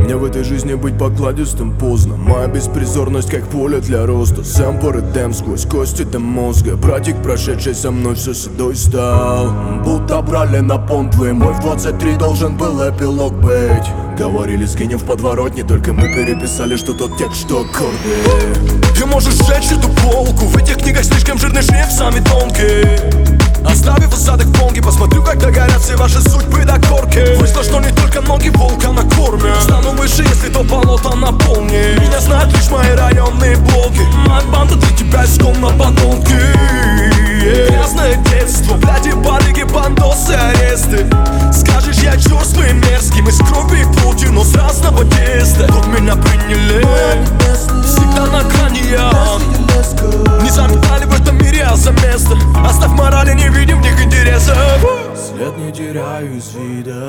Мне в этой жизни быть покладистым поздно. Моя беспризорность как поле для роста. Сам по ритм сквозь кости до мозга. Братик, прошедший со мной, все седой стал. Будто брали на понт твой. Мой в 23 должен был эпилог быть. Говорили, скинем в подворотне, только мы переписали, что тот текст, что аккорды. Ты можешь сжечь эту полку. В этих книгах слишком жирный шрифт, сами тонкий. Оставив осадок в понге, посмотрю, как догорят все ваши судьбы до корки. Вышло, что не только ноги волка накормят. Стану выше, если то болото наполнит. Меня знают лишь мои районные блоки. Моя банда для тебя искон на подонки. Грязное детство, бляди, барыги, бандосы, аресты. Скажешь, я черствый и мерзкий. Мы с крови и плотью, но с разного теста. Тут меня приняли, всегда на грани я. Не заметали в этом мире, а за место. Оставь морали, не видим в них интереса. След не теряю из вида.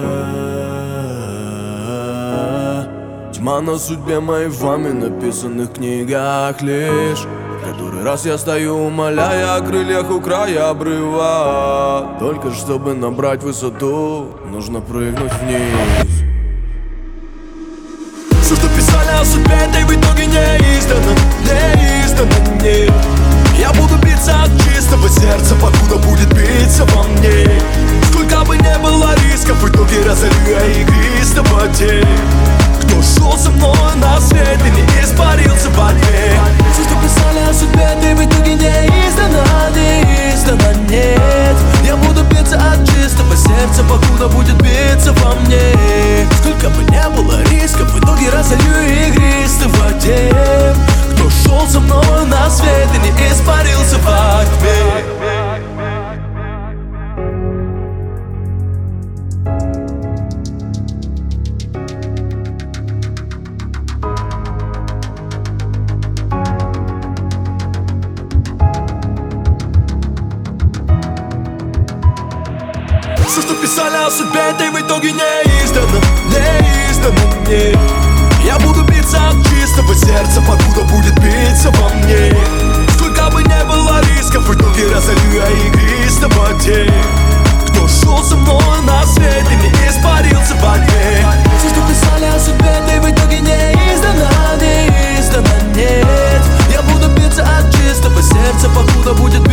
Тьма на судьбе моей в вами написанных книгах лишь. Который раз я стою, умоляя о крыльях у края обрыва. Только чтобы набрать высоту, нужно прыгнуть вниз. Все, что писали о судьбе, этой в итоге не издано, нет. Я буду биться от чистого сердца, покуда будет биться во мне. Сколько бы не было рисков, в итоге разолью я игристого тех, кто шел со мной на свет и не испарился во тьме. Все, что писали о судьбе, этой в итоге не издано, нет. Я буду биться от чистого сердца, покуда будет биться во мне. Сколько бы не было рисков, в итоге разолью игристого тех, кто шел со мной на свет и не испарился во тьме. Все, что писали о судьбе, этой в итоге не издано, нет. Я буду биться от чистого сердца, покуда будет биться во мне. Сколько бы не было рисков, в итоге разолью я игристого тех, кто шел со мной на свет и не испарился во тьме. Все, что писали о судьбе, этой в итоге не издано, нет. Я буду биться от чистого сердца, покуда будет